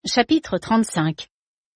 Chapitre 35.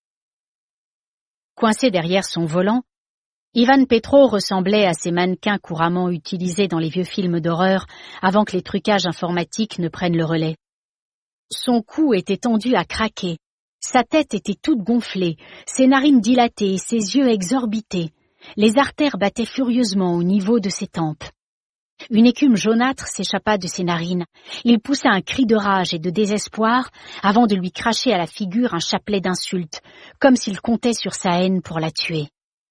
Coincé derrière son volant, Ivan Petrov ressemblait à ces mannequins couramment utilisés dans les vieux films d'horreur avant que les trucages informatiques ne prennent le relais. Son cou était tendu à craquer, sa tête était toute gonflée, ses narines dilatées, ses yeux exorbités, les artères battaient furieusement au niveau de ses tempes. Une écume jaunâtre s'échappa de ses narines. Il poussa un cri de rage et de désespoir avant de lui cracher à la figure un chapelet d'insultes, comme s'il comptait sur sa haine pour la tuer.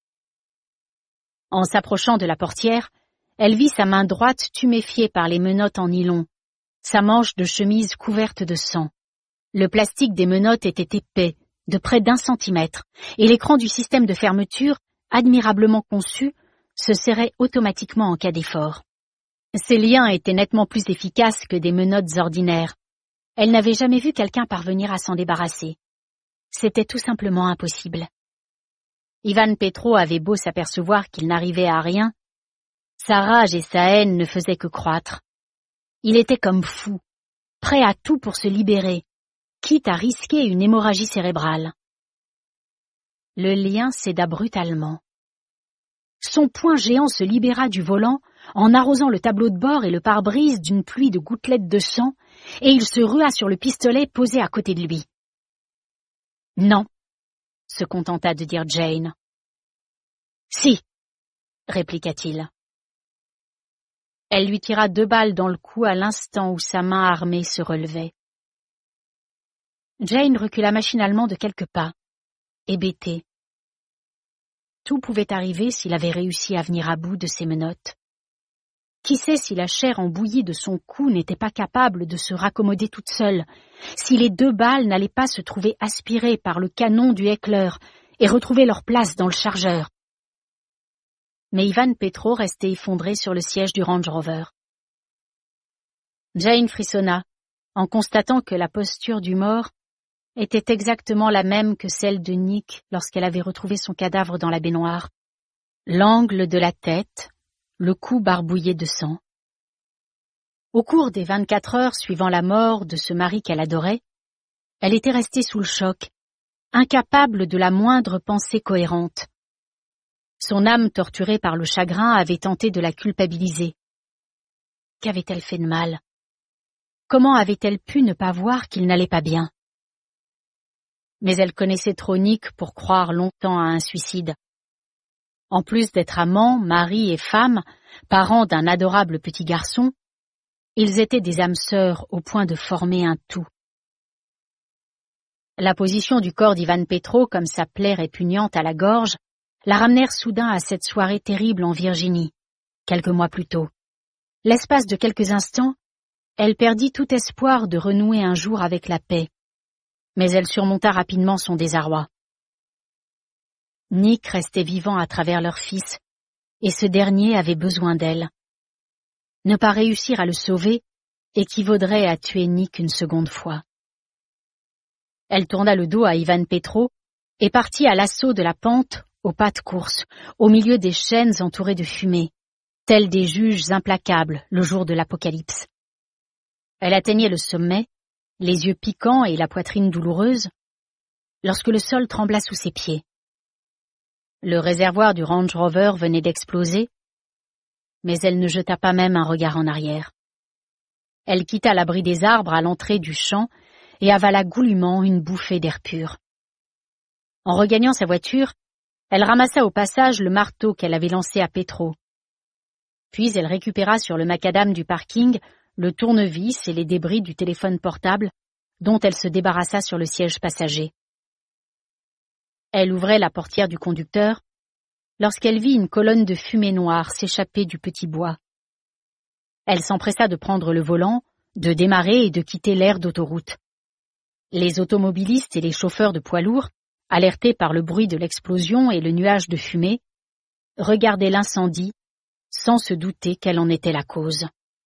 En s'approchant de la portière, elle vit sa main droite tuméfiée par les menottes en nylon, sa manche de chemise couverte de sang. Le plastique des menottes était épais, de près d'1 centimètre, et l'écran du système de fermeture, admirablement conçu, se serrait automatiquement en cas d'effort. Ces liens étaient nettement plus efficaces que des menottes ordinaires. Elle n'avait jamais vu quelqu'un parvenir à s'en débarrasser. C'était tout simplement impossible. Ivan Petrov avait beau s'apercevoir qu'il n'arrivait à rien, sa rage et sa haine ne faisaient que croître. Il était comme fou, prêt à tout pour se libérer, quitte à risquer une hémorragie cérébrale. Le lien céda brutalement. Son poing géant se libéra du volant en arrosant le tableau de bord et le pare-brise d'une pluie de gouttelettes de sang, et il se rua sur le pistolet posé à côté de lui. « Non », se contenta de dire Jane. « Si », répliqua-t-il. Elle lui tira 2 balles dans le cou à l'instant où sa main armée se relevait. Jane recula machinalement de quelques pas, hébétée. Tout pouvait arriver s'il avait réussi à venir à bout de ses menottes. Qui sait si la chair embouillie de son cou n'était pas capable de se raccommoder toute seule, si les 2 balles n'allaient pas se trouver aspirées par le canon du Heckler et retrouver leur place dans le chargeur. Mais Ivan Petrov restait effondré sur le siège du Range Rover. Jane frissonna en constatant que la posture du mort était exactement la même que celle de Nick lorsqu'elle avait retrouvé son cadavre dans la baignoire. L'angle de la tête, le cou barbouillé de sang. Au cours des 24 heures suivant la mort de ce mari qu'elle adorait, elle était restée sous le choc, incapable de la moindre pensée cohérente. Son âme torturée par le chagrin avait tenté de la culpabiliser. Qu'avait-elle fait de mal? Comment avait-elle pu ne pas voir qu'il n'allait pas bien? Mais elle connaissait trop Nick pour croire longtemps à un suicide. En plus d'être amants, mari et femme, parents d'un adorable petit garçon, ils étaient des âmes sœurs au point de former un tout. La position du corps d'Ivan Petrov, comme sa plaie répugnante à la gorge, la ramenèrent soudain à cette soirée terrible en Virginie, quelques mois plus tôt. L'espace de quelques instants, elle perdit tout espoir de renouer un jour avec la paix, mais elle surmonta rapidement son désarroi. Nick restait vivant à travers leur fils, et ce dernier avait besoin d'elle. Ne pas réussir à le sauver équivaudrait à tuer Nick une seconde fois. Elle tourna le dos à Ivan Petrov et partit à l'assaut de la pente au pas de course, au milieu des chênes entourés de fumée, tels des juges implacables le jour de l'apocalypse. Elle atteignait le sommet, les yeux piquants et la poitrine douloureuse, lorsque le sol trembla sous ses pieds. Le réservoir du Range Rover venait d'exploser, mais elle ne jeta pas même un regard en arrière. Elle quitta l'abri des arbres à l'entrée du champ et avala goulûment une bouffée d'air pur. En regagnant sa voiture, elle ramassa au passage le marteau qu'elle avait lancé à Petrov. Puis elle récupéra sur le macadam du parking le tournevis et les débris du téléphone portable dont elle se débarrassa sur le siège passager. Elle ouvrait la portière du conducteur lorsqu'elle vit une colonne de fumée noire s'échapper du petit bois. Elle s'empressa de prendre le volant, de démarrer et de quitter l'aire d'autoroute. Les automobilistes et les chauffeurs de poids lourds, alertés par le bruit de l'explosion et le nuage de fumée, regardaient l'incendie sans se douter quelle en était la cause.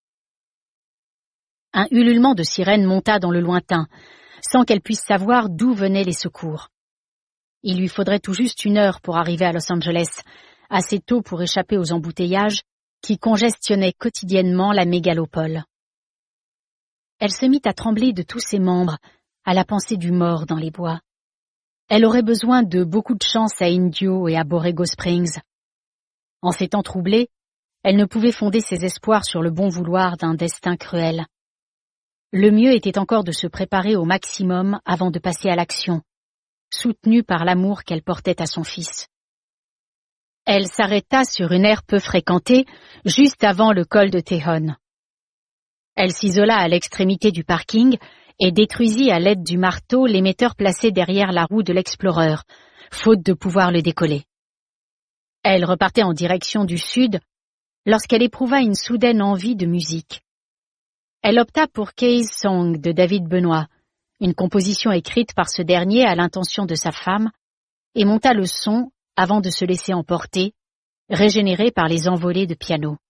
Un ululement de sirène monta dans le lointain, sans qu'elle puisse savoir d'où venaient les secours. Il lui faudrait tout juste 1 heure pour arriver à Los Angeles, assez tôt pour échapper aux embouteillages qui congestionnaient quotidiennement la mégalopole. Elle se mit à trembler de tous ses membres, à la pensée du mort dans les bois. Elle aurait besoin de beaucoup de chance à Indio et à Borrego Springs. En ces temps troublés, elle ne pouvait fonder ses espoirs sur le bon vouloir d'un destin cruel. Le mieux était encore de se préparer au maximum avant de passer à l'action, soutenue par l'amour qu'elle portait à son fils. Elle s'arrêta sur une aire peu fréquentée, juste avant le col de Tejon. Elle s'isola à l'extrémité du parking et détruisit à l'aide du marteau l'émetteur placé derrière la roue de l'Explorer, faute de pouvoir le décoller. Elle repartait en direction du sud lorsqu'elle éprouva une soudaine envie de musique. Elle opta pour Kay's Song de David Benoît, une composition écrite par ce dernier à l'intention de sa femme, et monta le son avant de se laisser emporter, régénéré par les envolées de piano.